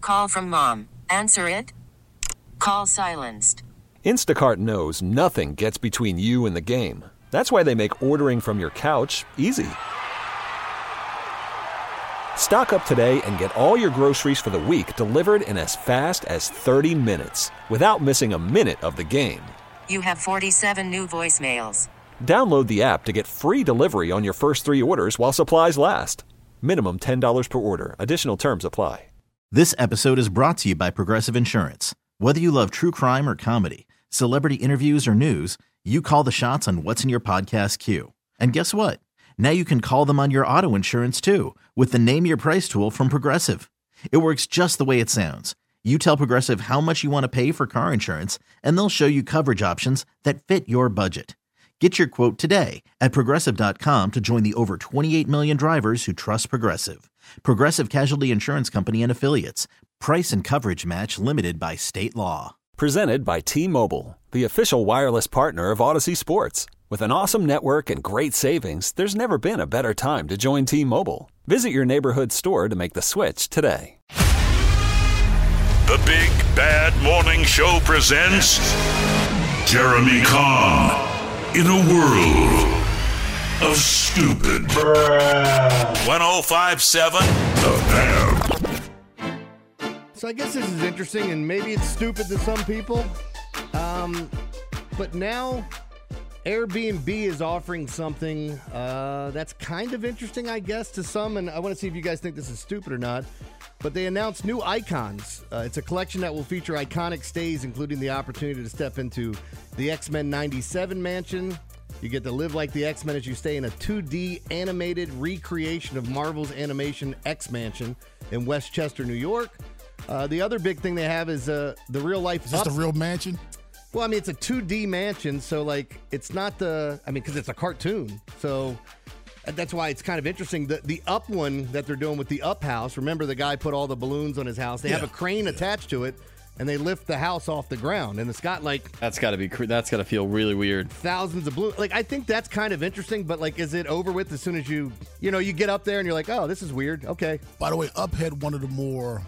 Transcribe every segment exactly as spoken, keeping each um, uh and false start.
Call from mom. Answer it. Call silenced. Instacart knows nothing gets between you and the game. That's why they make ordering from your couch easy. Stock up today and get all your groceries for the week delivered in as fast as thirty minutes without missing a minute of the game. You have forty-seven new voicemails. Download the app to get free delivery on your first three orders while supplies last. Minimum ten dollars per order. Additional terms apply. This episode is brought to you by Progressive Insurance. Whether you love true crime or comedy, celebrity interviews or news, you call the shots on what's in your podcast queue. And guess what? Now you can call them on your auto insurance too with the Name Your Price tool from Progressive. It works just the way it sounds. You tell Progressive how much you want to pay for car insurance, and they'll show you coverage options that fit your budget. Get your quote today at Progressive dot com to join the over twenty-eight million drivers who trust Progressive. Progressive Casualty Insurance Company and Affiliates. Price and coverage match limited by state law. Presented by T-Mobile, the official wireless partner of Odyssey Sports. With an awesome network and great savings, there's never been a better time to join T-Mobile. Visit your neighborhood store to make the switch today. The Big Bad Morning Show presents Jeremy Kahn in a world of stupid. one oh five point seven The Fan. So I guess this is interesting, and maybe it's stupid to some people. Um, but now Airbnb is offering something uh, that's kind of interesting, I guess, to some. And I want to see if you guys think this is stupid or not. But they announced new icons. Uh, it's a collection that will feature iconic stays, including the opportunity to step into the X-Men ninety-seven mansion. You get to live like the X-Men as you stay in a two D animated recreation of Marvel's animation X-Mansion in Westchester, New York. Uh, the other big thing they have is uh, the real life. Is this the real mansion? Well, I mean, it's a two D mansion, so like it's not the. I mean, because it's a cartoon, so that's why it's kind of interesting. The the Up one that they're doing with the Up house. Remember, the guy put all the balloons on his house. They Yeah. have a crane Yeah. attached to it, and they lift the house off the ground, and it's got like That's got to be. cr- That's got to feel really weird. thousands of balloons. Like I think that's kind of interesting, but like, is it over with as soon as you you know you get up there and you're like, oh, this is weird. Okay. By the way, Up had one of the more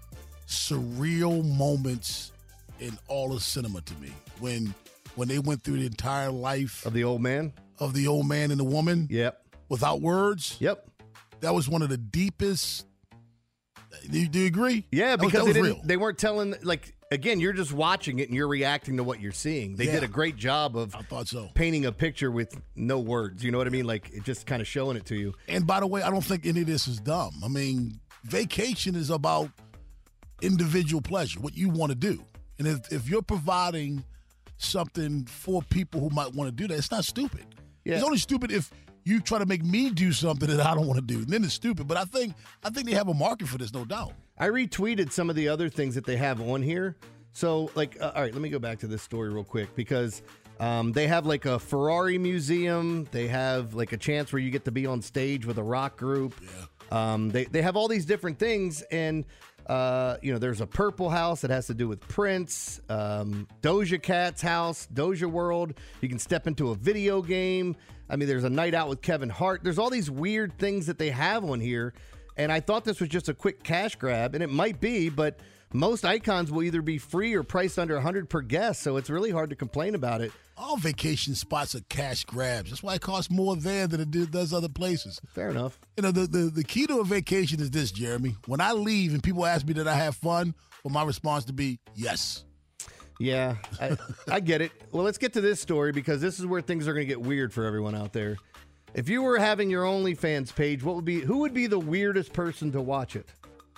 surreal moments in all of cinema to me. When when they went through the entire life Of the old man. of the old man and the woman Yep. without words. Yep. That was one of the deepest. Do you, do you agree? Yeah, That was- because that they was didn't. real. They weren't telling. Like again, you're just watching it and you're reacting to what you're seeing. They Yeah. did a great job of I thought so. painting a picture with no words. You know what I mean? Like it just kind of showing it to you. And by the way, I don't think any of this is dumb. I mean, vacation is about individual pleasure, what you want to do. And if, if you're providing something for people who might want to do that, it's not stupid. Yeah. It's only stupid if you try to make me do something that I don't want to do. And then it's stupid. But I think I think they have a market for this, no doubt. I retweeted some of the other things that they have on here. So, like, uh, all right, let me go back to this story real quick because um, they have like a Ferrari museum. They have like a chance where you get to be on stage with a rock group. Yeah. Um, they they have all these different things, and uh, you know, there's a purple house that has to do with Prince. Um, Doja Cat's house, Doja World. You can step into a video game. I mean, there's a night out with Kevin Hart. There's all these weird things that they have on here. And I thought this was just a quick cash grab, and it might be, but most icons will either be free or priced under one hundred per guest, so it's really hard to complain about it. All vacation spots are cash grabs. That's why it costs more there than it does other places. Fair enough. You know, the, the, the key to a vacation is this, Jeremy. When I leave and people ask me did I have fun, well, my response to be yes. Yeah, I, I get it. Well, let's get to this story because this is where things are going to get weird for everyone out there. If you were having your OnlyFans page, what would be who would be the weirdest person to watch it?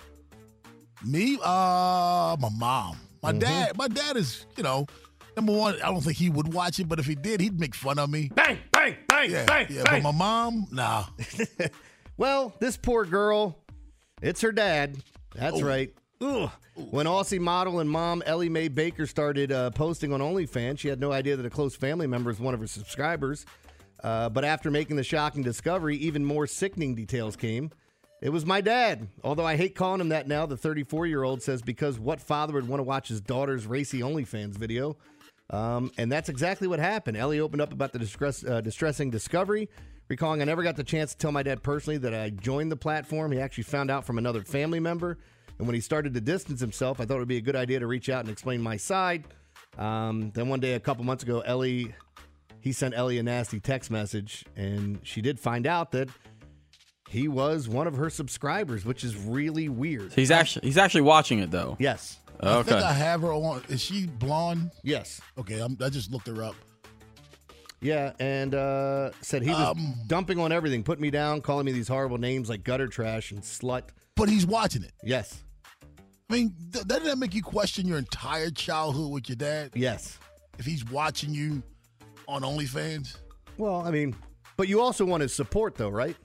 Me? Uh, my mom. My Mm-hmm. dad. My dad is, you know, number one, I don't think he would watch it, but if he did, he'd make fun of me. Bang, bang, bang, Yeah, bang, yeah. bang. But my mom, nah. Well, this poor girl, it's her dad. That's Oh. right. Ugh. When Aussie model and mom Ellie Mae Baker started uh, posting on OnlyFans, she had no idea that a close family member is one of her subscribers. Uh, but after making the shocking discovery, even more sickening details came. It was my dad. Although I hate calling him that now, the thirty-four-year-old says because what father would want to watch his daughter's racy OnlyFans video? Um, and that's exactly what happened. Ellie opened up about the distress, uh, distressing discovery, recalling I never got the chance to tell my dad personally that I joined the platform. He actually found out from another family member. And when he started to distance himself, I thought it would be a good idea to reach out and explain my side. Um, then one day, a couple months ago, Ellie, he sent Ellie a nasty text message, and she did find out that he was one of her subscribers, which is really weird. So he's actually he's actually watching it though. Yes. I Okay. think I have her on. Is she blonde? Yes. Okay, I'm, I just looked her up. Yeah, and uh, said he was Um, dumping on everything, putting me down, calling me these horrible names like gutter trash and slut. But he's watching it. Yes. I mean, th- doesn't that make you question your entire childhood with your dad? Yes. If he's watching you on OnlyFans? Well, I mean, but you also want his support, though, right?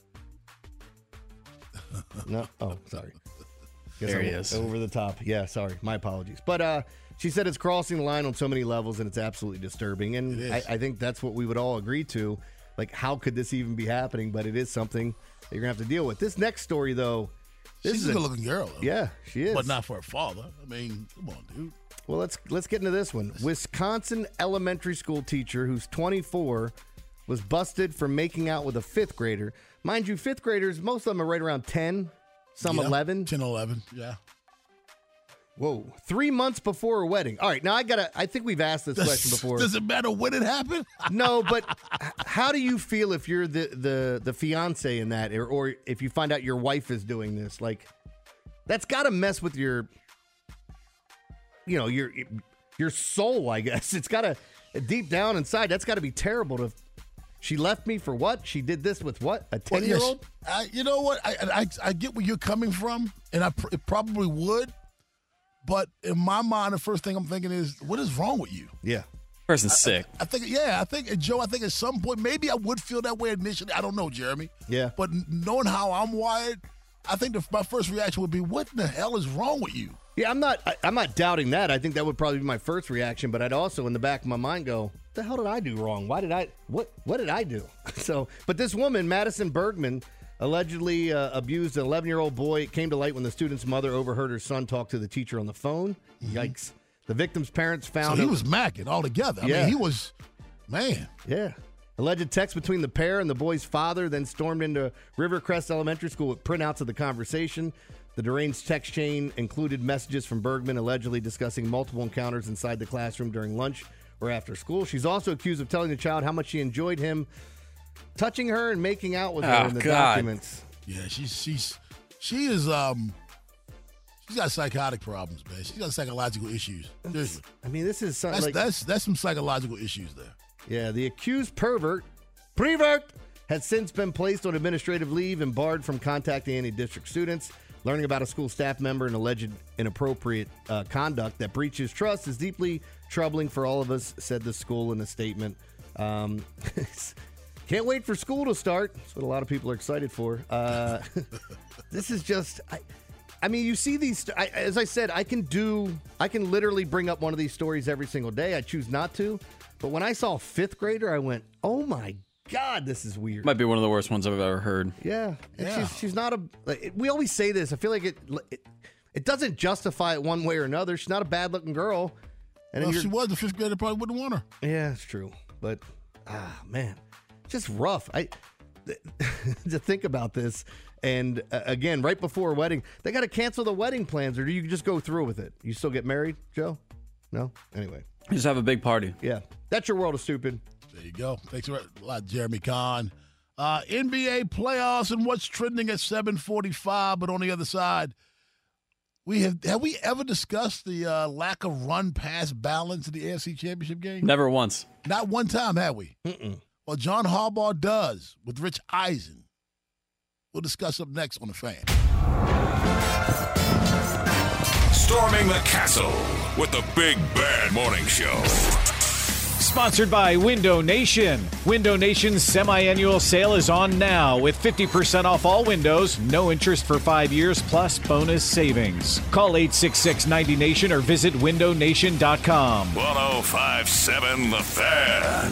No. Oh, sorry. Guess There he I'm is. Over the top. Yeah, sorry. My apologies. But uh, she said it's crossing the line on so many levels, and it's absolutely disturbing. And It I, is. I think that's what we would all agree to. Like, how could this even be happening? But it is something that you're going to have to deal with. This next story, though. This She's is a a- good-looking girl, though. Yeah, she is. But not for her father. I mean, come on, dude. Well, let's let's get into this one. Wisconsin elementary school teacher who's twenty-four was busted for making out with a fifth grader. Mind you, fifth graders, most of them are right around ten, some Yeah, eleven. ten, eleven, yeah. Whoa. Three months before a wedding. All right, now I gotta I think we've asked this question before. Does it matter when it happened? No, but h- how do you feel if you're the the the fiance in that, or, or if you find out your wife is doing this? Like, that's got to mess with your, you know, your your soul. I guess it's got to deep down inside. That's got to be terrible. To she left me for what? She did this with what? A Well, ten year old? yes, I, you know what? I, I I get where you're coming from, and I pr- it probably would. But in my mind, the first thing I'm thinking is, what is wrong with you? Yeah. Person's sick. I think, yeah, I think, and Joe, I think at some point, maybe I would feel that way initially. I don't know, Jeremy. Yeah. But knowing how I'm wired, I think the, my first reaction would be, what the hell is wrong with you? Yeah, I'm not. I, I'm not doubting that. I think that would probably be my first reaction. But I'd also, in the back of my mind, go, "The hell did I do wrong? Why did I? What? What did I do?" So, but this woman, Madison Bergman, allegedly uh, abused an eleven-year-old boy. It came to light when the student's mother overheard her son talk to the teacher on the phone. Yikes! The victim's parents So found he a- was macking altogether. I Yeah. mean, he was, man. Yeah. Alleged text between the pair and the boy's father then stormed into Rivercrest Elementary School with printouts of the conversation. The deranged text chain included messages from Bergman allegedly discussing multiple encounters inside the classroom during lunch or after school. She's also accused of telling the child how much she enjoyed him touching her and making out with her Oh, in the God. documents. Yeah, she's, she's, she is, um, she's got psychotic problems, man. She's got psychological issues. Seriously. I mean, this is something That's, like... that's, that's some psychological issues there. Yeah, the accused pervert, prevert, has since been placed on administrative leave and barred from contacting any district students. Learning about a school staff member and alleged inappropriate uh, conduct that breaches trust is deeply troubling for all of us, said the school in a statement. Um, can't wait for school to start. That's what a lot of people are excited for. Uh, this is just... I, I mean, you see these, I, as I said, I can do, I can literally bring up one of these stories every single day. I choose not to. But when I saw a fifth grader, I went, oh my God, this is weird. Might be one of the worst ones I've ever heard. Yeah. And Yeah. She's, she's not a, like, it- we always say this. I feel like it, it, it doesn't justify it one way or another. She's not a bad looking girl. And Well, then if she you're, was, the fifth grader probably wouldn't want her. yeah, it's true. But, ah, man, just rough. I, to think about this. And uh, again, right before a wedding, they got to cancel the wedding plans, or do you just go through with it? You still get married, Joe? No? Anyway. Just have a big party. Yeah. That's your world of stupid. There you go. Thanks a lot, Jeremy Kahn. Uh, N B A playoffs and what's trending at seven forty-five. But on the other side, we have have we ever discussed the uh, lack of run-pass balance in the A F C Championship game? Never once. Not one time, have we? Mm-mm. Well, John Harbaugh does with Rich Eisen. We'll discuss up next on The Fan. Storming the castle with the Big Bad Morning Show. Sponsored by Window Nation. Window Nation's semi-annual sale is on now with fifty percent off all windows, no interest for five years, plus bonus savings. Call eight six six ninety nation or visit window nation dot com. one oh five point seven The Fan.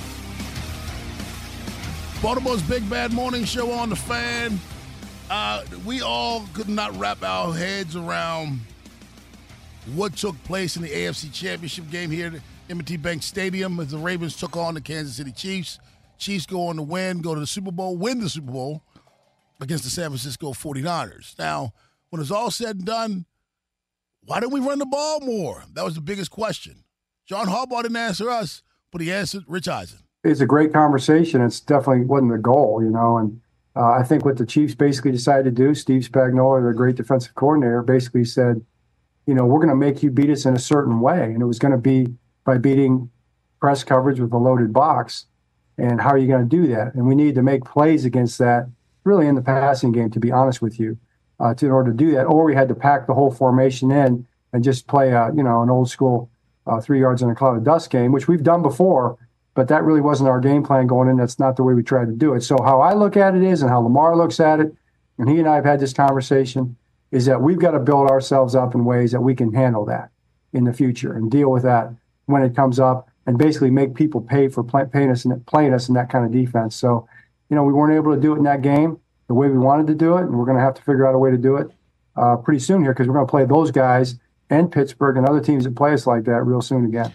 Baltimore's Big Bad Morning Show on The Fan. Uh, we all could not wrap our heads around what took place in the A F C Championship game here at M and T Bank Stadium as the Ravens took on the Kansas City Chiefs. Chiefs go on to win, go to the Super Bowl, win the Super Bowl against the San Francisco forty-niners. Now, when it's all said and done, why didn't we run the ball more? That was the biggest question. John Harbaugh didn't answer us, but he answered Rich Eisen. It's a great conversation. It's definitely wasn't the goal, you know, and uh, I think what the Chiefs basically decided to do, Steve Spagnuolo, the great defensive coordinator, basically said, you know, we're going to make you beat us in a certain way. And it was going to be by beating press coverage with a loaded box. And how are you going to do that? And we need to make plays against that, really in the passing game, to be honest with you, uh, to, in order to do that. Or we had to pack the whole formation in and just play, a, you know, an old school uh, three yards in a cloud of dust game, which we've done before. But that really wasn't our game plan going in. That's not the way we tried to do it. So how I look at it is, and how Lamar looks at it, and he and I have had this conversation, is that we've got to build ourselves up in ways that we can handle that in the future and deal with that when it comes up, and basically make people pay for play, paying us and playing us in that kind of defense. So, you know, we weren't able to do it in that game the way we wanted to do it, and we're going to have to figure out a way to do it uh, pretty soon here, because we're going to play those guys and Pittsburgh and other teams that play us like that real soon again.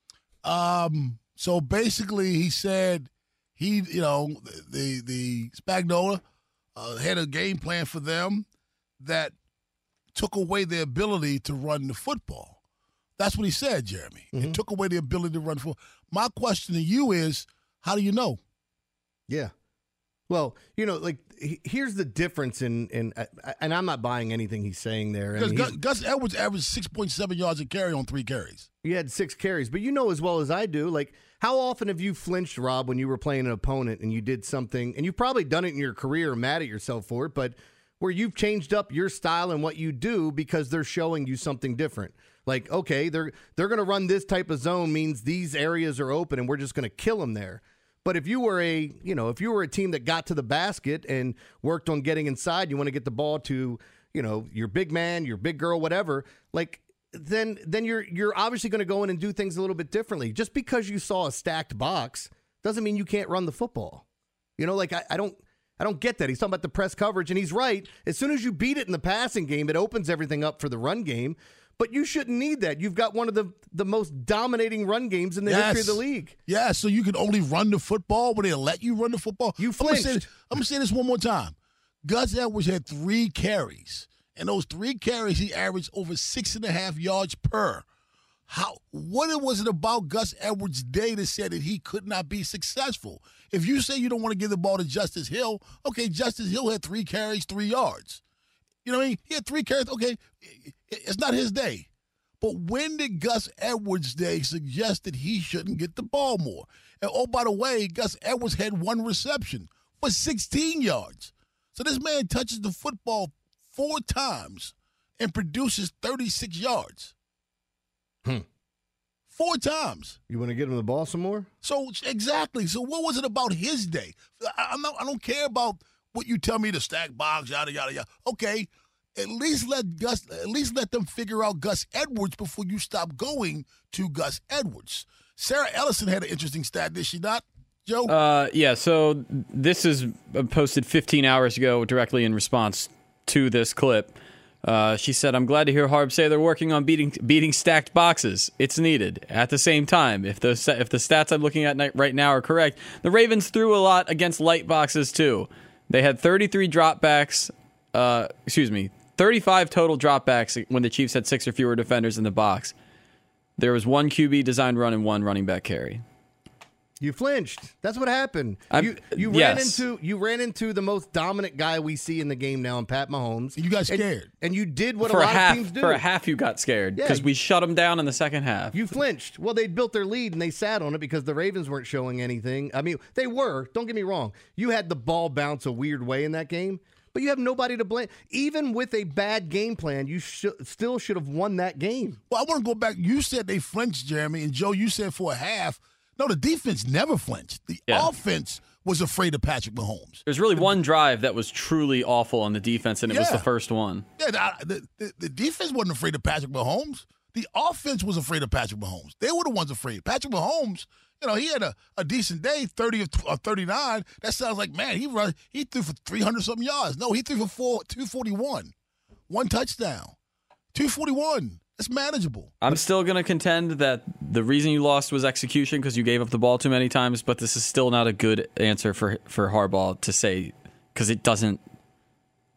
Um. So basically, he said he, you know, the the Spagnuolo uh, had a game plan for them that took away their ability to run the football. That's what he said, Jeremy. Mm-hmm. It took away the ability to run the football. My question to you is, how do you know? Yeah. Well, you know, like he, here's the difference in, in uh, and I'm not buying anything he's saying there. Because And Gus, Gus Edwards averaged six point seven yards a carry on three carries. he had six carries, but you know as well as I do, like how often have you flinched, Rob, when you were playing an opponent and you did something, and you've probably done it in your career, mad at yourself for it, but where you've changed up your style and what you do because they're showing you something different. Like, okay, they're they're going to run this type of zone, means these areas are open and we're just going to kill them there. But if you were a, you know, if you were a team that got to the basket and worked on getting inside, you want to get the ball to, you know, your big man, your big girl, whatever, like then then you're you're obviously going to go in and do things a little bit differently. Just because you saw a stacked box doesn't mean you can't run the football. You know, like I, I don't I don't get that. He's talking about the press coverage, and he's right. As soon as you beat it in the passing game, it opens everything up for the run game. But you shouldn't need that. You've got one of the, the most dominating run games in the Yes. history of the league. Yeah, so you can only run the football when they let you run the football. You I'm gonna say flinched. this, I'm gonna say this one more time. Gus Edwards had three carries, and those three carries he averaged over six and a half yards per. How? What was it about Gus Edwards' day that said that he could not be successful? If you say you don't want to give the ball to Justice Hill, okay, Justice Hill had three carries, three yards. You know what I mean? He had three carries. Okay, it's not his day. But when did Gus Edwards' day suggest that he shouldn't get the ball more? And oh, by the way, Gus Edwards had one reception for sixteen yards. So this man touches the football four times and produces thirty-six yards. Hmm. Four times. You want to get him the ball some more? So exactly. So what was it about his day? I, I'm not, I don't care about what you tell me to stack box, yada yada yada. Okay, at least let Gus. At least let them figure out Gus Edwards before you stop going to Gus Edwards. Sarah Ellison had an interesting stat, did she not, Joe? Uh, yeah. So this is posted fifteen hours ago, directly in response to this clip. Uh, she said, "I'm glad to hear Harb say they're working on beating beating stacked boxes. It's needed. At the same time, if the if the stats I'm looking at right now are correct, the Ravens threw a lot against light boxes too. They had thirty-three dropbacks. Uh, excuse me, thirty-five total dropbacks when the Chiefs had six or fewer defenders in the box. There was one Q B designed run and one running back carry." You flinched. That's what happened. I'm- you you yes. ran into you ran into the most dominant guy we see in the game now, in Pat Mahomes. You got And- scared. and, you did what For a a lot half, of teams do. for a half, you got scared Yeah. because we shut them down in the second half. You flinched. Well, they built their lead and they sat on it because the Ravens weren't showing anything. I mean, they were. Don't get me wrong. You had the ball bounce a weird way in that game, but you have nobody to blame. Even with a bad game plan, you sh- still should have won that game. Well, I want to go back. You said they flinched, Jeremy, and Joe, you said for a half. No, the defense never flinched. The Yeah. offense was afraid of Patrick Mahomes. There's really one drive that was truly awful on the defense, and it was Yeah. the first one. Yeah, the, the, the, the defense wasn't afraid of Patrick Mahomes. The offense was afraid of Patrick Mahomes. They were the ones afraid. Patrick Mahomes, you know, he had a, a decent day, thirty or thirty-nine. That sounds like, man, he run, he threw for three hundred something yards. No, he threw for four, two forty-one. One touchdown. two forty-one. It's manageable. I'm still going to contend that the reason you lost was execution because you gave up the ball too many times, but this is still not a good answer for for Harbaugh to say because it doesn't.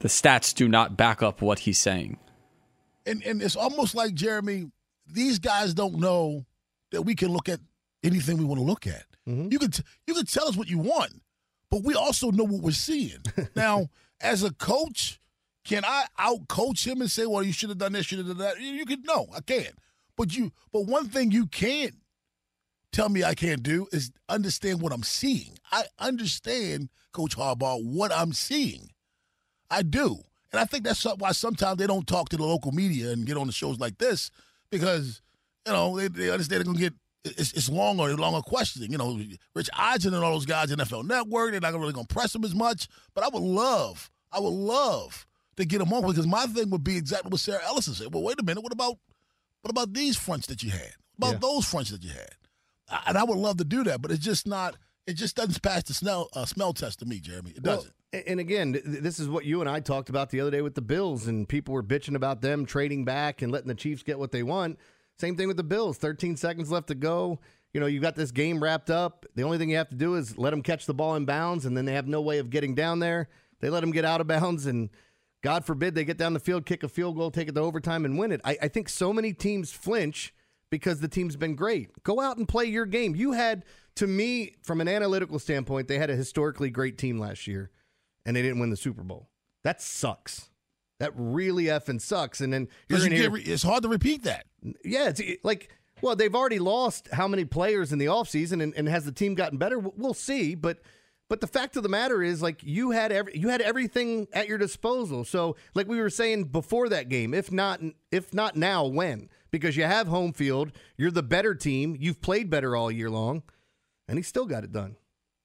The stats do not back up what he's saying. And and it's almost like, Jeremy, these guys don't know that we can look at anything we want to look at. Mm-hmm. You could you could tell us what you want, but we also know what we're seeing. Now, as a coach, can I out-coach him and say, well, you should have done this, should have done that? You could, no, I can't. But you, but one thing you can't tell me I can't do is understand what I'm seeing. I understand, Coach Harbaugh, what I'm seeing. I do. And I think that's why sometimes they don't talk to the local media and get on the shows like this, because, you know, they, they understand they're going to get, it's, it's longer, longer questioning. You know, Rich Eisen and all those guys, N F L Network, they're not really going to press them as much. But I would love, I would love to get them on, because my thing would be exactly what Sarah Ellison said. Well, wait a minute, what about what about these fronts that you had? What about yeah. those fronts that you had? I, and I would love to do that, but it's just not, it just doesn't pass the smell, uh, smell test to me, Jeremy. It well, doesn't. And again, this is what you and I talked about the other day with the Bills, and people were bitching about them trading back and letting the Chiefs get what they want. Same thing with the Bills. thirteen seconds left to go. You know, you've got this game wrapped up. The only thing you have to do is let them catch the ball in bounds, and then they have no way of getting down there. They let them get out of bounds, and God forbid they get down the field, kick a field goal, take it to overtime, and win it. I, I think so many teams flinch because the team's been great. Go out and play your game. You had, to me, from an analytical standpoint, they had a historically great team last year, and they didn't win the Super Bowl. That sucks. That really effing sucks. And then you're you in here. Re- it's hard to repeat that. Yeah, it's like, well, they've already lost how many players in the offseason, and, and has the team gotten better? We'll see, but but the fact of the matter is, like, you had every, you had everything at your disposal. So, like we were saying before that game, if not if not now, when? Because you have home field, you're the better team, you've played better all year long, and he still got it done.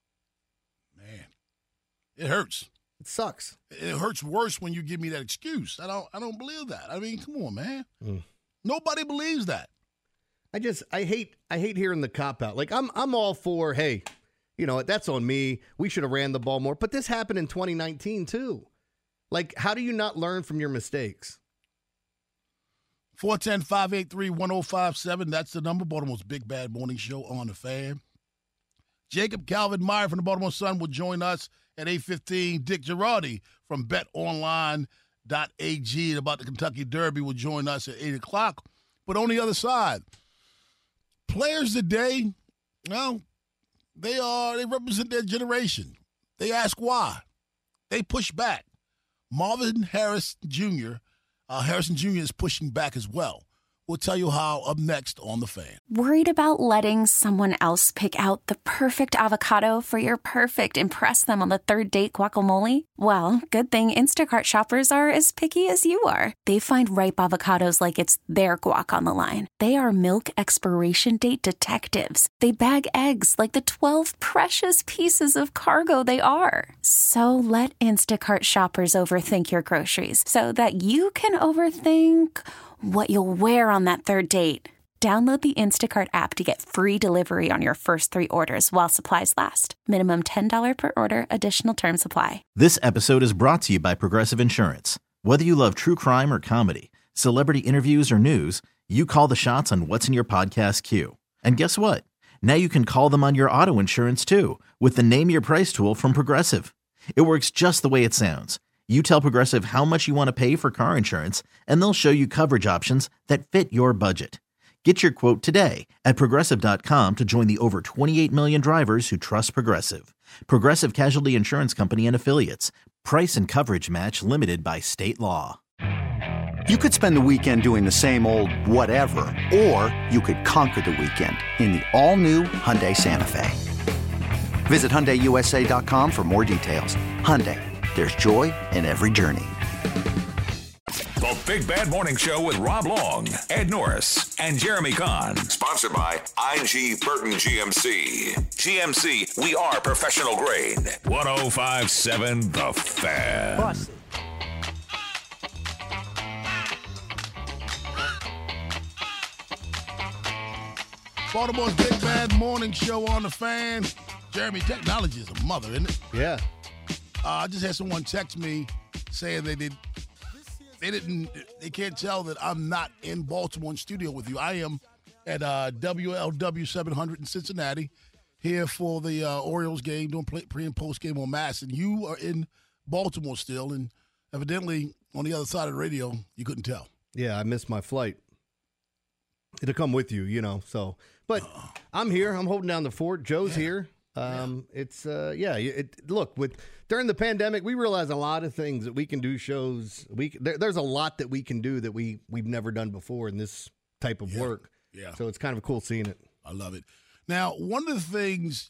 Man, it hurts. It sucks. It hurts worse when you give me that excuse. I don't I don't believe that. I mean, come on, man. Mm. Nobody believes that. I just I hate I hate hearing the cop out. Like, I'm I'm all for, hey, you know, that's on me. We should have ran the ball more. But this happened in twenty nineteen too. Like, how do you not learn from your mistakes? four one zero, five eight three, one zero five seven. That's the number. Baltimore's Big Bad Morning Show on the Fan. Jacob Calvin Meyer from the Baltimore Sun will join us at eight fifteen. Dick Girardi from bet online dot a g about the Kentucky Derby will join us at eight o'clock. But on the other side, players today, well, they are they represent their generation. They ask why. They push back. Marvin Harris Junior, uh, Harrison Junior is pushing back as well. We'll tell you how up next on The Fan. Worried about letting someone else pick out the perfect avocado for your perfect impress them on the third date guacamole? Well, good thing Instacart shoppers are as picky as you are. They find ripe avocados like it's their guac on the line. They are milk expiration date detectives. They bag eggs like the twelve precious pieces of cargo they are. So let Instacart shoppers overthink your groceries so that you can overthink what you'll wear on that third date. Download the Instacart app to get free delivery on your first three orders while supplies last. Minimum ten dollars per order. Additional terms apply. This episode is brought to you by Progressive Insurance. Whether you love true crime or comedy, celebrity interviews or news, you call the shots on what's in your podcast queue. And guess what? Now you can call them on your auto insurance too with the Name Your Price tool from Progressive. It works just the way it sounds. You tell Progressive how much you want to pay for car insurance, and they'll show you coverage options that fit your budget. Get your quote today at Progressive dot com to join the over twenty-eight million drivers who trust Progressive. Progressive Casualty Insurance Company and Affiliates. Price and coverage match limited by state law. You could spend the weekend doing the same old whatever, or you could conquer the weekend in the all-new Hyundai Santa Fe. Visit Hyundai U S A dot com for more details. Hyundai. There's joy in every journey. The Big Bad Morning Show with Rob Long, Ed Norris, and Jeremy Kahn. Sponsored by I G Burton G M C. G M C, we are professional grade. one oh five point seven The Fan. Bust it. Baltimore's Big Bad Morning Show on the Fan. Jeremy, technology is a mother, isn't it? Yeah. Uh, I just had someone text me saying they did, they didn't, they can't tell that I'm not in Baltimore in studio with you. I am at uh, W L W seven hundred in Cincinnati, here for the uh, Orioles game, doing pre and post game on Mass, and you are in Baltimore still. And Evidently, on the other side of the radio, you couldn't tell. Yeah, I missed my flight. It'll come with you, you know. So, but I'm here. I'm holding down the fort. Joe's yeah. here. Um, yeah. It's uh, yeah. It, look, with during the pandemic, we realized a lot of things that we can do. Shows we there, there's a lot that we can do that we we've never done before in this type of yeah. work. Yeah. So it's kind of cool seeing it. I love it. Now, one of the things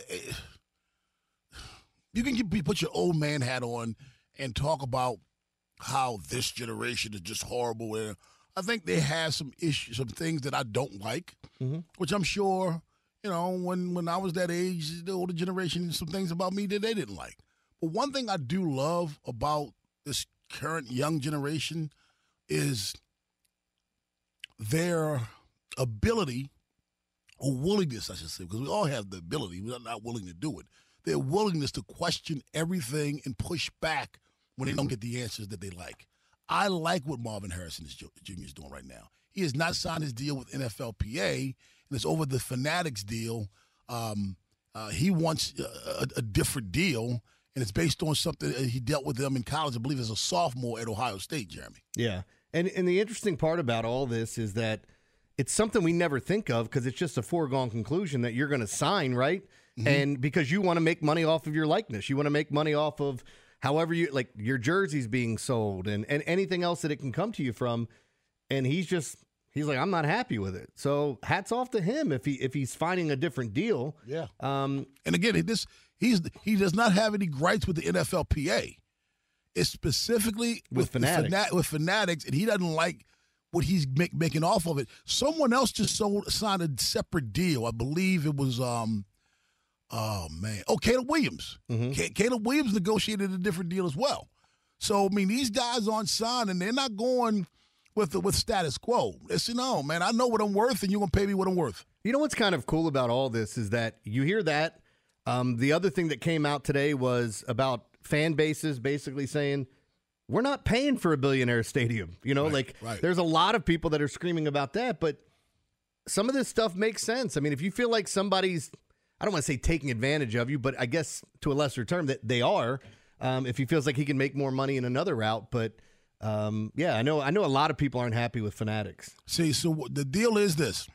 you can put your old man hat on and talk about how this generation is just horrible. And I think they have some issues, some things that I don't like, mm-hmm. which I'm sure, you know, when, when I was that age, the older generation, some things about me that they didn't like. But one thing I do love about this current young generation is their ability or willingness, I should say, because we all have the ability. We're not willing to do it. Their willingness to question everything and push back when they don't get the answers that they like. I like what Marvin Harrison Junior is doing right now. He has not signed his deal with N F L P A, and it's over the Fanatics deal. Um, uh, he wants a, a different deal, and it's based on something he dealt with them in college, I believe, as a sophomore at Ohio State, Jeremy. Yeah, and and the interesting part about all this is that it's something we never think of because it's just a foregone conclusion that you're going to sign, right? Mm-hmm. And because you want to make money off of your likeness. You want to make money off of however you, like your jerseys being sold and, and anything else that it can come to you from. And he's just, he's like, I'm not happy with it. So hats off to him if he if he's finding a different deal. Yeah. Um, and again, this he's he does not have any gripes with the N F L P A. It's specifically with, with Fanatics. Fana- with Fanatics, and he doesn't like what he's make, making off of it. Someone else just sold, signed a separate deal. I believe it was, um, oh, man. Oh, Caleb Williams. Mm-hmm. C- Caleb Williams negotiated a different deal as well. So, I mean, these guys aren't signed, and they're not going with the, with status quo. They say, no, man, I know what I'm worth, and you're going to pay me what I'm worth. You know what's kind of cool about all this is that you hear that. Um, the other thing that came out today was about fan bases basically saying, we're not paying for a billionaire stadium. You know, right, like right. There's a lot of people that are screaming about that, but some of this stuff makes sense. I mean, if you feel like somebody's, I don't want to say taking advantage of you, but I guess to a lesser term that they are, um, if he feels like he can make more money in another route. But um, yeah, I know, I know a lot of people aren't happy with Fanatics. See, so the deal is this.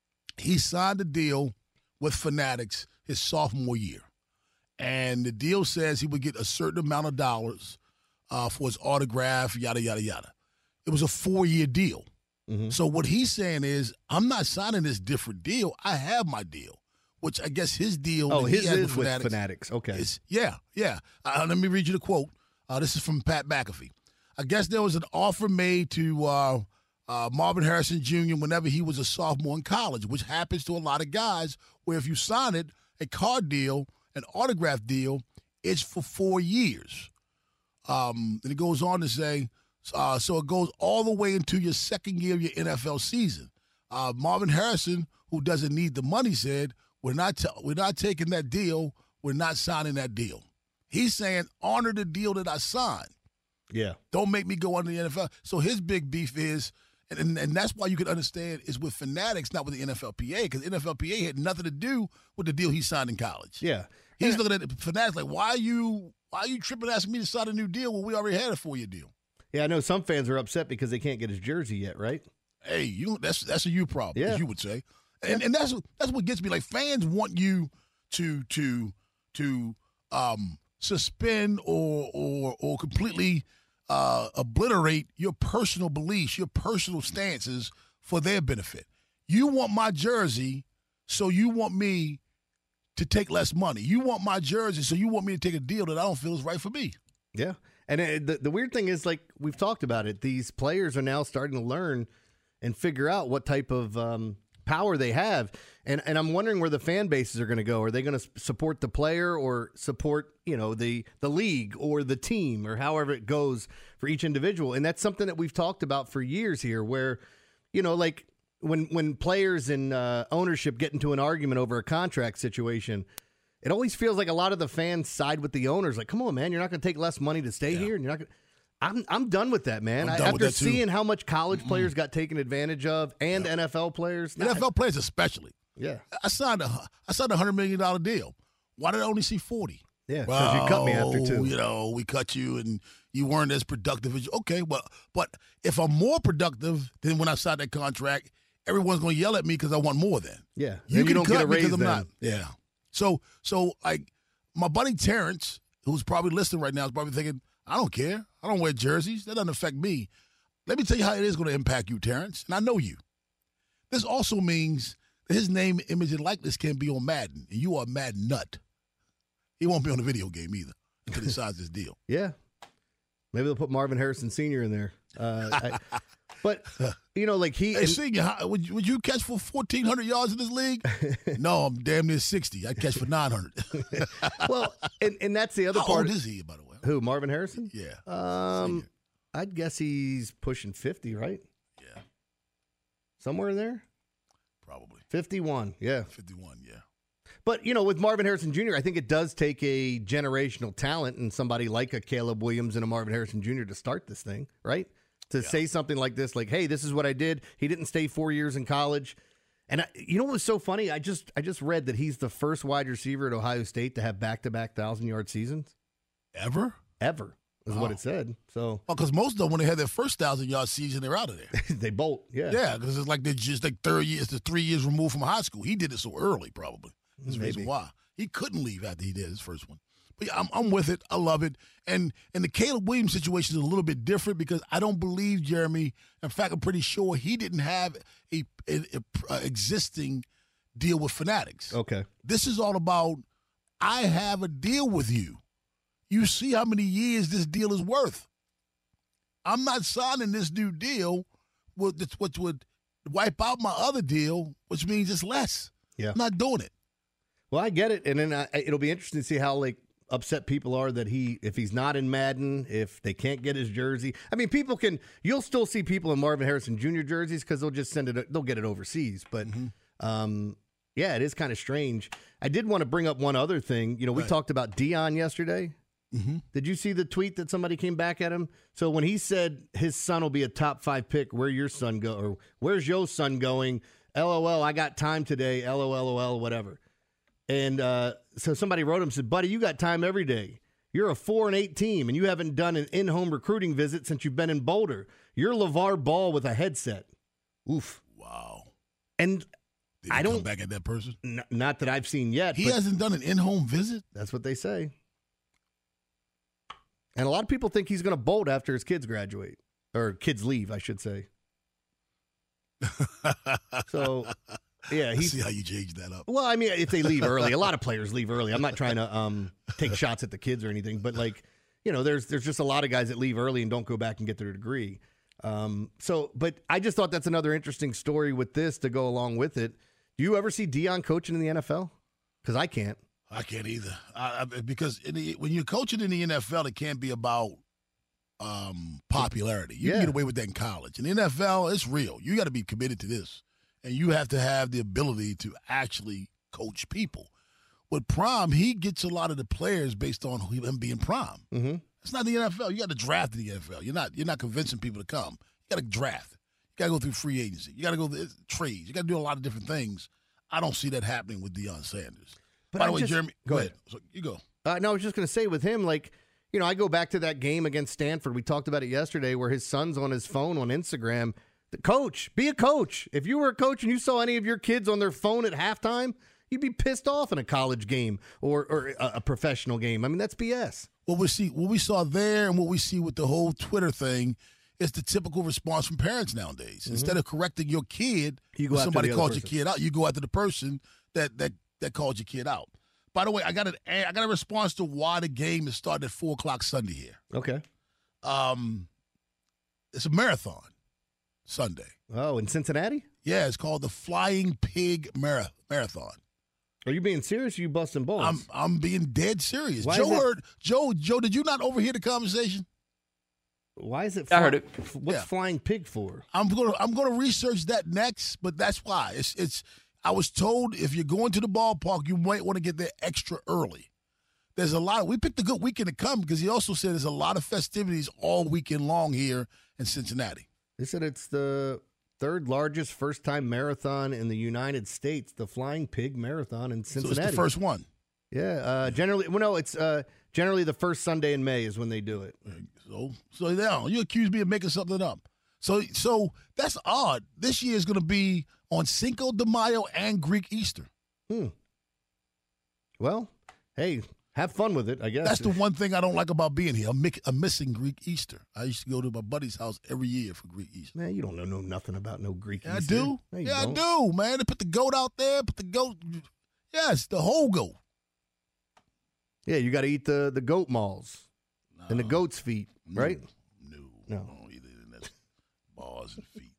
He signed a deal with Fanatics his sophomore year. And the deal says he would get a certain amount of dollars Uh, for his autograph, yada, yada, yada. It was a four-year deal. Mm-hmm. So what he's saying is, I'm not signing this different deal. I have my deal, which I guess his deal Oh, his is with with Fanatics. Fanatics. Okay. Is, yeah, yeah. Uh, let me read you the quote. Uh, this is from Pat McAfee. I guess there was an offer made to uh, uh, Marvin Harrison Junior whenever he was a sophomore in college, which happens to a lot of guys, where if you sign it, a card deal, an autograph deal, it's for four years. Um, and it goes on to say, uh, so it goes all the way into your second year of your N F L season. Uh, Marvin Harrison, who doesn't need the money, said, we're not t- we're not taking that deal. We're not signing that deal. He's saying, honor the deal that I signed. Yeah. Don't make me go under the N F L. So his big beef is, and, and, and that's why you can understand, is with Fanatics, not with the N F L P A, because N F L P A had nothing to do with the deal he signed in college. Yeah. He's looking at Fanatics like, why are you why are you tripping asking me to sign a new deal when we already had a four-year deal? Yeah, I know some fans are upset because they can't get his jersey yet, right? Hey, you that's that's a you problem, yeah. as you would say. And yeah. and that's that's what gets me. Like, fans want you to to to um, suspend or or or completely uh, obliterate your personal beliefs, your personal stances for their benefit. You want my jersey, so you want me to take less money. You want my jersey, so you want me to take a deal that I don't feel is right for me. Yeah. And it, the, the weird thing is, like, we've talked about it, these players are now starting to learn and figure out what type of um, power they have. And and I'm wondering where the fan bases are going to go. Are they going to support the player or support, you know, the, the league or the team or however it goes for each individual? And that's something that we've talked about for years here where, you know, like, When when players and uh, ownership get into an argument over a contract situation, it always feels like a lot of the fans side with the owners. Like, come on, man, you're not going to take less money to stay yeah. here, and you're not going. I'm I'm done with that, man. I, after seeing how much college Mm-mm. players got taken advantage of, and yeah. N F L players, N F L players especially. Yeah, I signed a I signed a hundred million dollar deal. Why did I only see forty? Yeah, because well, you cut me after two. You know, we cut you and you weren't as productive as you. Okay, well, but if I'm more productive than when I signed that contract, everyone's going to yell at me because I want more then. Yeah. You, you can don't cut get a me raise because I'm then. not. Yeah. So, so like my buddy Terrence, who's probably listening right now, is probably thinking, I don't care. I don't wear jerseys. That doesn't affect me. Let me tell you how it is going to impact you, Terrence, and I know you. This also means that his name, image, and likeness can be on Madden, and you are a Madden nut. He won't be on the video game either until he signs this deal. Yeah. Maybe they'll put Marvin Harrison Senior in there. Uh, I, but, you know, like he... Hey, and, Senior, how, would, you, would you catch for fourteen hundred yards in this league? No, I'm damn near sixty. I catch for nine hundred. Well, and, and that's the other how part. How old is he, by the way? Who, Marvin Harrison? Yeah. Um, Senior. I'd guess he's pushing fifty, right? Yeah. Somewhere in there? Probably. fifty-one, yeah. fifty-one, yeah. But, you know, with Marvin Harrison Junior, I think it does take a generational talent and somebody like a Caleb Williams and a Marvin Harrison Junior to start this thing, right? To yeah. say something like this, like, hey, this is what I did. He didn't stay four years in college. And I, you know what was so funny? I just I just read that he's the first wide receiver at Ohio State to have back-to-back one thousand-yard seasons. Ever? Ever is oh. what it said. So, well, because most of them, when they had their first one thousand-yard season, they're out of there. They bolt, yeah. Yeah, because it's like they're just like third year, it's the three years removed from high school. He did it so early, probably. That's the reason why. He couldn't leave after he did his first one. But yeah, I'm, I'm with it. I love it. And and the Caleb Williams situation is a little bit different because I don't believe, Jeremy, in fact, I'm pretty sure he didn't have a, a, a, a existing deal with Fanatics. Okay. This is all about, I have a deal with you. You see how many years this deal is worth. I'm not signing this new deal, which would wipe out my other deal, which means it's less. Yeah. I'm not doing it. Well, I get it, and then I, it'll be interesting to see how like upset people are that he, if he's not in Madden, if they can't get his jersey. I mean, people can. You'll still see people in Marvin Harrison Junior jerseys because they'll just send it. They'll get it overseas. But mm-hmm. um, yeah, it is kind of strange. I did want to bring up one other thing. You know, we right. talked about Deion yesterday. Mm-hmm. Did you see the tweet that somebody came back at him? So when he said his son will be a top five pick, where your son go or where's your son going? LOL, I got time today. LOL, whatever. And uh, so somebody wrote him and said, buddy, you got time every day. You're a four and eight team, and you haven't done an in-home recruiting visit since you've been in Boulder. You're LeVar Ball with a headset. Oof. Wow. And Did he I don't come back at that person. N- not that I've seen yet. He hasn't done an in-home visit. That's what they say. And a lot of people think he's going to bolt after his kids graduate or kids leave, I should say. So. Yeah, he see how you change that up. Well, I mean, if they leave early, a lot of players leave early. I'm not trying to um, take shots at the kids or anything, but like, you know, there's there's just a lot of guys that leave early and don't go back and get their degree. Um, so, but I just thought that's another interesting story with this to go along with it. Do you ever see Deion coaching in the N F L? Because I can't. I can't either. I, I, because in the, when you're coaching in the N F L, it can't be about um, popularity. You yeah. can get away with that in college. In the N F L, it's real. You got to be committed to this. And you have to have the ability to actually coach people. With Prime, he gets a lot of the players based on him being Prime. Mm-hmm. It's not the N F L. You got to draft in the N F L. You're not you're not convincing people to come. You got to draft. You got to go through free agency. You got to go through trades. You got to do a lot of different things. I don't see that happening with Deion Sanders. But By I the way, just, Jeremy, go, go ahead. ahead. So you go. Uh, no, I was just going to say with him, like, you know, I go back to that game against Stanford. We talked about it yesterday where his son's on his phone on Instagram. The coach, be a coach. If you were a coach and you saw any of your kids on their phone at halftime, you'd be pissed off in a college game or, or a, a professional game. I mean, that's B S. What we see, what we saw there, and what we see with the whole Twitter thing, is the typical response from parents nowadays. Mm-hmm. Instead of correcting your kid, you go when somebody calls person. your kid out, you go after the person that that that called your kid out. By the way, I got an I got a response to why the game is starting at four o'clock Sunday here. Okay, um, it's a marathon. Sunday. Oh, in Cincinnati? Yeah, it's called the Flying Pig Mar- Marathon. Are you being serious or are you busting balls? I'm I'm being dead serious. Why Joe it, heard Joe Joe, did you not overhear the conversation? Why is it fly, I heard it. What's yeah. Flying Pig for? I'm gonna I'm gonna research that next, but that's why. It's it's I was told if you're going to the ballpark, you might want to get there extra early. There's a lot of, we picked a good weekend to come because he also said there's a lot of festivities all weekend long here in Cincinnati. They said it's the third largest first-time marathon in the United States, the Flying Pig Marathon in Cincinnati. So it's the first one. Yeah, uh, generally, well, no, it's uh, generally the first Sunday in May is when they do it. So, so now you accuse me of making something up. So, so that's odd. This year is going to be on Cinco de Mayo and Greek Easter. Hmm. Well, hey, have fun with it, I guess. That's the one thing I don't like about being here. I'm, mi- I'm missing Greek Easter. I used to go to my buddy's house every year for Greek Easter. Man, you don't know, know nothing about no Greek yeah, Easter. I do. No, you yeah, don't. I do, man. They put the goat out there, put the goat. Yes, the whole goat. Yeah, you got to eat the, the goat malls no. and the goat's feet, no. right? No. No. no either than that. Balls and feet.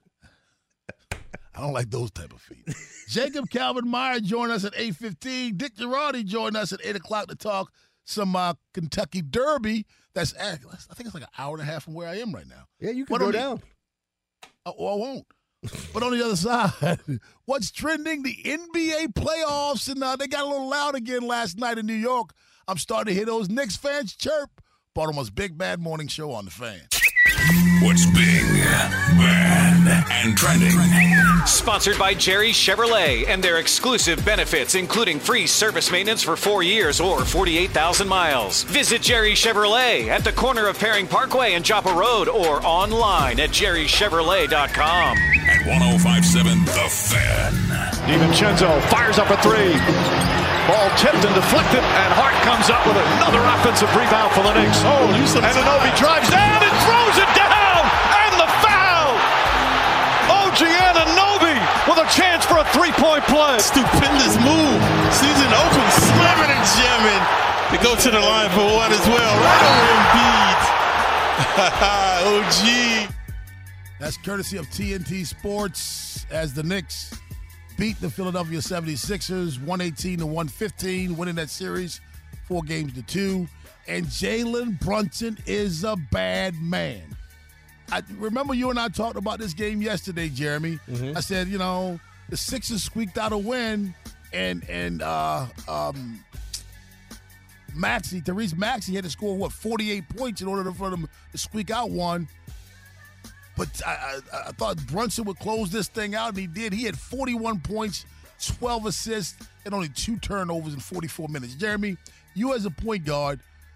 I don't like those type of feet. Jacob Calvin Meyer joined us at eight fifteen. Dick Girardi joined us at eight o'clock to talk some uh, Kentucky Derby. That's, I think it's like an hour and a half from where I am right now. Yeah, you can but go down. The, oh, well, I won't. But on the other side, what's trending? The N B A playoffs, and uh, they got a little loud again last night in New York. I'm starting to hear those Knicks fans chirp. Baltimore's Big Bad Morning Show on the Fan. What's big, bad, and trending? Sponsored by Jerry Chevrolet and their exclusive benefits, including free service maintenance for four years or forty-eight thousand miles. Visit Jerry Chevrolet at the corner of Paring Parkway and Joppa Road or online at jerry chevrolet dot com. At one oh five point seven, The Fan. DiVincenzo fires up a three. Ball tipped and deflected, and Hart comes up with another offensive rebound for the Knicks. Oh, Anunoby drives down and throws it down, and the foul! O G Anunoby with a chance for a three-point play. Stupendous move. Season open, slamming and jamming. They go to the line for one as well. Right over Embiid. O G. That's courtesy of T N T Sports as the Knicks beat the Philadelphia seventy-sixers one eighteen to one fifteen, winning that series four games to two. And Jalen Brunson is a bad man. I remember you and I talked about this game yesterday, Jeremy. Mm-hmm. I said, you know, the Sixers squeaked out a win, and and uh, um, Maxey, Therese Maxey had to score, what, forty-eight points in order for them to squeak out one. But I, I, I thought Brunson would close this thing out, and he did. He had forty-one points, twelve assists, and only two turnovers in forty-four minutes. Jeremy, you as a point guard,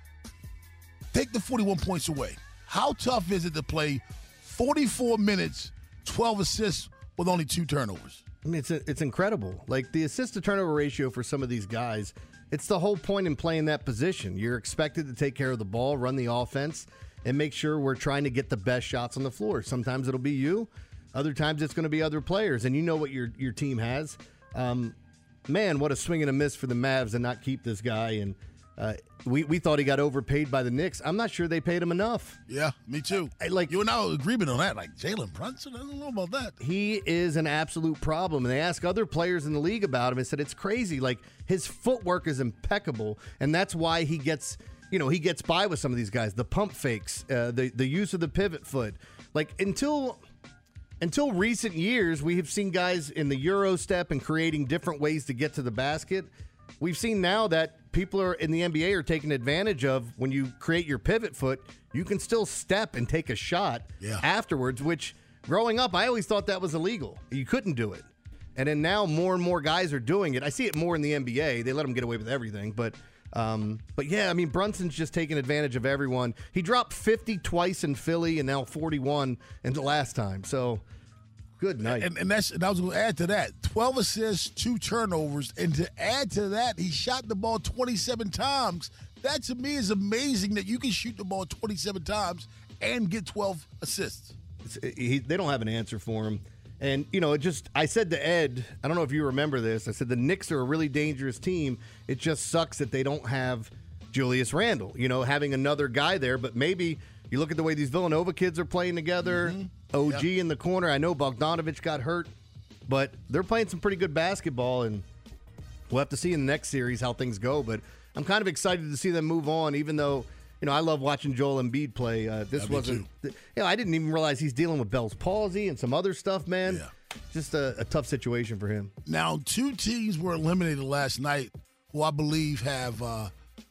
take the forty-one points away. How tough is it to play forty-four minutes, twelve assists with only two turnovers? I mean, it's a, it's incredible. Like, the assist-to-turnover ratio for some of these guys, it's the whole point in playing that position. You're expected to take care of the ball, run the offense, and make sure we're trying to get the best shots on the floor. Sometimes it'll be you. Other times it's going to be other players, and you know what your your team has. Um, man, what a swing and a miss for the Mavs to not keep this guy. And uh, we, we thought he got overpaid by the Knicks. I'm not sure they paid him enough. Yeah, me too. I, like You and I agreement on that. Like, Jalen Brunson, I don't know about that. He is an absolute problem. And they ask other players in the league about him and said it's crazy. Like, his footwork is impeccable, and that's why he gets – you know, he gets by with some of these guys. The pump fakes, uh, the the use of the pivot foot. Like, until until recent years, we have seen guys in the Euro step and creating different ways to get to the basket. We've seen now that people are in the N B A are taking advantage of when you create your pivot foot, you can still step and take a shot yeah. afterwards, which growing up, I always thought that was illegal. You couldn't do it. And then now more and more guys are doing it. I see it more in the N B A. They let them get away with everything, but Um, but yeah, I mean, Brunson's just taking advantage of everyone. He dropped fifty twice in Philly and now forty-one in the last time. So good night. And, and that's and I was going to add to that: twelve assists, two turnovers, and to add to that, he shot the ball twenty-seven times. That to me is amazing that you can shoot the ball twenty-seven times and get twelve assists. It's, he, they don't have an answer for him. And, you know, it just, I said to Ed, I don't know if you remember this, I said the Knicks are a really dangerous team. It just sucks that they don't have Julius Randle, you know, having another guy there. But maybe you look at the way these Villanova kids are playing together, mm-hmm. O G yep. in the corner. I know Bogdanovich got hurt, but they're playing some pretty good basketball, and we'll have to see in the next series how things go. But I'm kind of excited to see them move on, even though, you know, I love watching Joel Embiid play. Uh, this yeah, wasn't, you know, I didn't even realize he's dealing with Bell's palsy and some other stuff, man. Yeah. Just a, a tough situation for him. Now, two teams were eliminated last night who I believe have uh,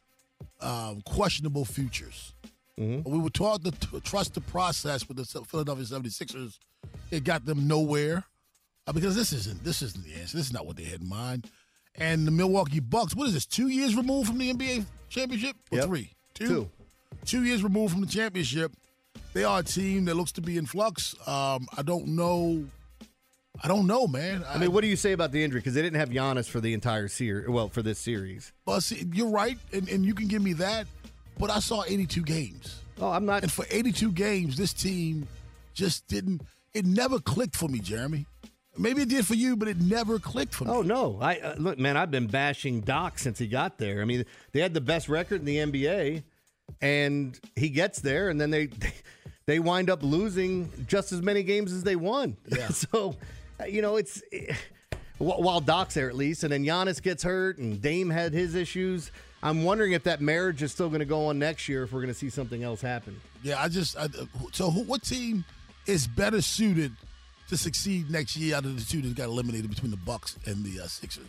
um, questionable futures. Mm-hmm. We were taught to t- trust the process with the Philadelphia seventy-sixers. It got them nowhere uh, because this isn't this isn't the answer. This is not what they had in mind. And the Milwaukee Bucks, what is this, two years removed from the N B A championship? Or Yep. three? Two? Two. Two years removed from the championship. They are a team that looks to be in flux. Um, I don't know. I don't know, man. I mean, what do you say about the injury? Because they didn't have Giannis for the entire series. Well, for this series. Well, see, you're right, and, and you can give me that. But I saw eighty-two games. Oh, I'm not. And for eighty-two games, this team just didn't. It never clicked for me, Jeremy. Maybe it did for you, but it never clicked for me. Oh no! I uh, look, man. I've been bashing Doc since he got there. I mean, they had the best record in the N B A, and he gets there, and then they they wind up losing just as many games as they won. Yeah. So, you know, it's while Doc's there at least, and then Giannis gets hurt, and Dame had his issues. I'm wondering if that marriage is still going to go on next year, if we're going to see something else happen. Yeah, I just I, so who, what team is better suited to succeed next year out of the two that got eliminated between the Bucks and the uh, Sixers?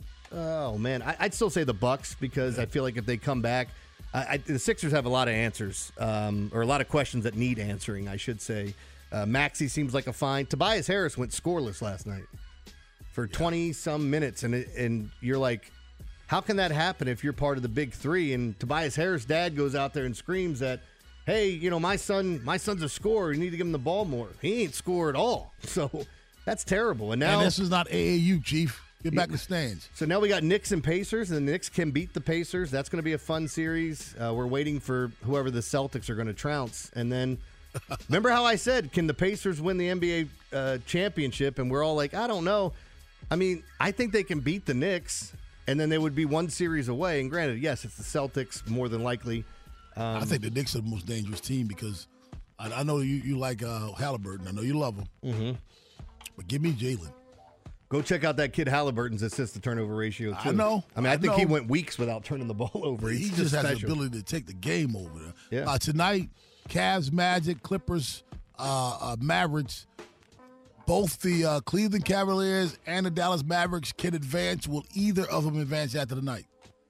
Oh man, I, I'd still say the Bucks because I feel like if they come back, I, I, the Sixers have a lot of answers um, or a lot of questions that need answering. I should say. Uh, Maxey seems like a fine. Tobias Harris went scoreless last night for twenty some minutes, and it, and you're like, how can that happen if you're part of the big three? And Tobias Harris' dad goes out there and screams that, hey, you know, my son, my son's a scorer. You need to give him the ball more. He ain't scored at all. So that's terrible. And now and this is not A A U, Chief. Get back in the stands. So now we got Knicks and Pacers, and the Knicks can beat the Pacers. That's going to be a fun series. Uh, we're waiting for whoever the Celtics are going to trounce. And then, remember how I said, can the Pacers win the N B A uh, championship? And we're all like, I don't know. I mean, I think they can beat the Knicks, and then they would be one series away. And granted, yes, it's the Celtics more than likely. Um, I think the Knicks are the most dangerous team because I, I know you, you like uh, Halliburton. I know you love him. Mm-hmm. But give me Jalen. Go check out that kid Halliburton's assist-to-turnover ratio, too. I know. I mean, I, I think know. he went weeks without turning the ball over. He He's just, has special. the ability to take the game over there. Yeah. Uh, tonight, Cavs, Magic, Clippers, uh, uh, Mavericks, both the uh, Cleveland Cavaliers and the Dallas Mavericks can advance. Will either of them advance after the night?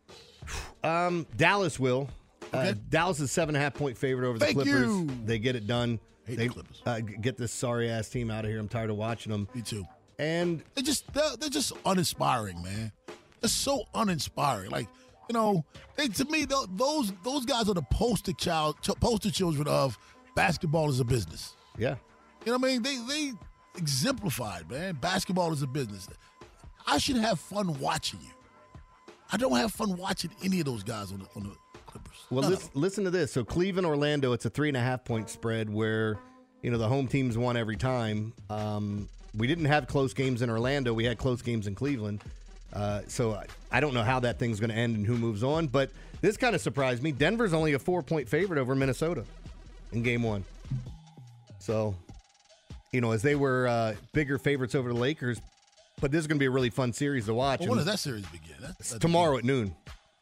Um, Dallas will. Okay. Uh, Dallas is seven and a half point favorite over the Thank Clippers. you. They get it done. Hate they the Clippers. Uh, g- get this sorry ass team out of here. I'm tired of watching them. Me too. And They're just they're, they're just uninspiring, man. They're so uninspiring. Like, you know, they, to me, tho- those those guys are the poster child, ch- poster children of basketball as a business. yeah, You know what I mean? They they exemplified, man. Basketball is a business. I should have fun watching you. I don't have fun watching any of those guys on the, on the Clippers. well, None of listen, listen to this. So Cleveland, Orlando, it's a three and a half point spread where you know the home teams won every time. Um, we didn't have close games in Orlando. We had close games in Cleveland. Uh, so I, I don't know how that thing's going to end and who moves on. But this kind of surprised me. Denver's only a four point favorite over Minnesota in game one. So, you know, as they were uh, bigger favorites over the Lakers. But this is going to be a really fun series to watch. Well, when And does that series begin? That, it's that- tomorrow at noon.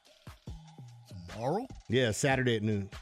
Tomorrow? Yeah, Saturday at noon.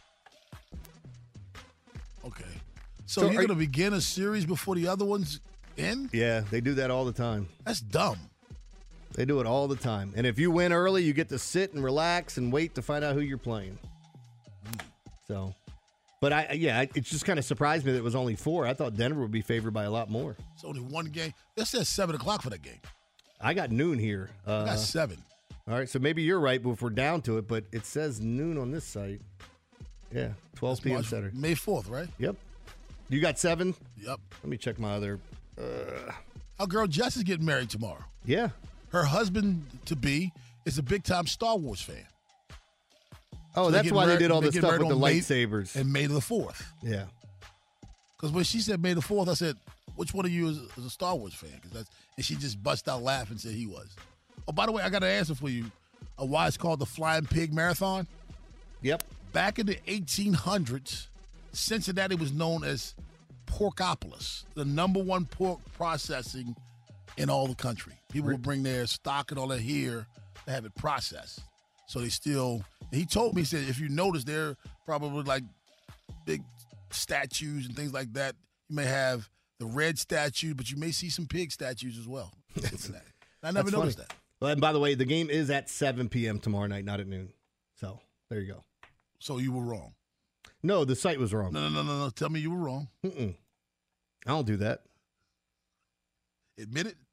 Okay. So, So you're are- going to begin a series before the other ones end? Yeah, they do that all the time. That's dumb. They do it all the time. And if you win early, you get to sit and relax and wait to find out who you're playing. So, but I, yeah, it just kind of surprised me that it was only four. I thought Denver would be favored by a lot more. It's only one game. That says seven o'clock for that game. I got noon here. Uh, I got seven. All right, so maybe you're right, but if we're down to it, but it says noon on this site. Yeah, twelve p.m. March- Saturday. May fourth, right? Yep. You got seven? Yep. Let me check my other. Uh, Our girl Jess is getting married tomorrow. yeah. Her husband to be is a big time Star Wars fan. Oh, So that's get why married- they did all the get stuff married with the on May- lightsabers. And May the fourth. Yeah. Because when she said May the fourth, I said, which one of you is, is a Star Wars fan? 'Cause that's, and she just bust out laughing and said he was. Oh, by the way, I got an answer for you. Uh, why it's called the Flying Pig Marathon? Yep. Back in the eighteen hundreds, Cincinnati was known as Porkopolis, the number one pork processing in all the country. People would bring their stock and all that here to have it processed. So they still, he told me, he said, if you notice, there are probably like big statues and things like that. You may have the red statue, but you may see some pig statues as well. I never That's noticed funny. that. Well, and by the way, the game is at seven p.m. tomorrow night, not at noon. So there you go. So you were wrong. No, the site was wrong. No, no, no, no, no. Tell me you were wrong. Mm-mm. I don't do that. Admit it.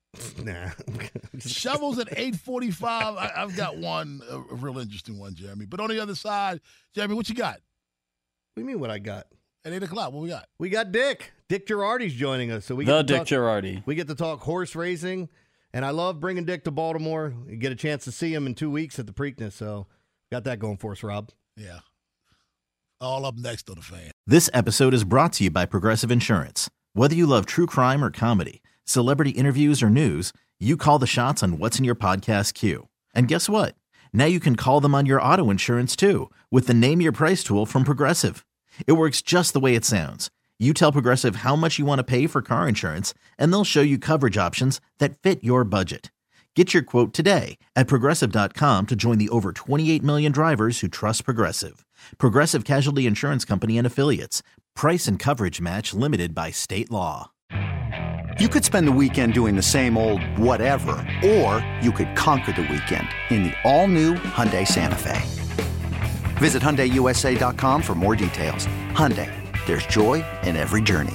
Nah. Shovels at eight forty-five. I, I've got one, a, a real interesting one, Jeremy. But on the other side, Jeremy, what you got? What do you mean what I got? At eight o'clock, what we got? We got Dick. Dick Girardi's joining us. So we The get to Dick talk, Girardi. We get to talk horse racing, and I love bringing Dick to Baltimore. You get a chance to see him in two weeks at the Preakness, so got that going for us, Rob. Yeah. All up next on The Fan. This episode is brought to you by Progressive Insurance. Whether you love true crime or comedy, celebrity interviews or news, you call the shots on what's in your podcast queue. And guess what? Now you can call them on your auto insurance too with the Name Your Price tool from Progressive. It works just the way it sounds. You tell Progressive how much you want to pay for car insurance, and they'll show you coverage options that fit your budget. Get your quote today at Progressive dot com to join the over twenty-eight million drivers who trust Progressive. Progressive Casualty Insurance Company and Affiliates. Price and coverage match limited by state law. You could spend the weekend doing the same old whatever, or you could conquer the weekend in the all-new Hyundai Santa Fe. Visit Hyundai U S A dot com for more details. Hyundai, there's joy in every journey.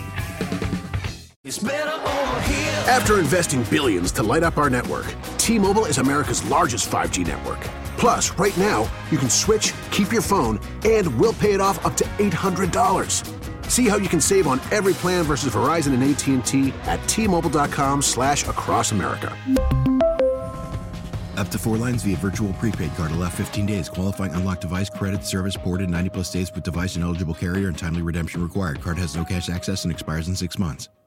After investing billions to light up our network, T-Mobile is America's largest five G network. Plus, right now, you can switch, keep your phone, and we'll pay it off up to eight hundred dollars. See how you can save on every plan versus Verizon and A T and T at T-Mobile.com slash across America. Up to four lines via virtual prepaid card. Allow fifteen days. Qualifying unlocked device credit. Service ported ninety plus days with device and eligible carrier and timely redemption required. Card has no cash access and expires in six months.